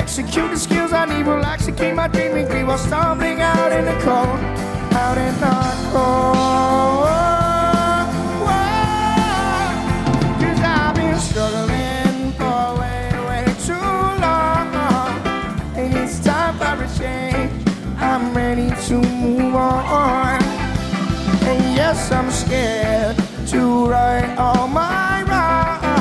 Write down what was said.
execute the skills I need, relax to keep my dreaming free while stumbling out in the cold, out in the cold. 'Cause I've been struggling for way, way too long, and it's time for a change. I'm ready to move on, and yes, I'm scared to write all my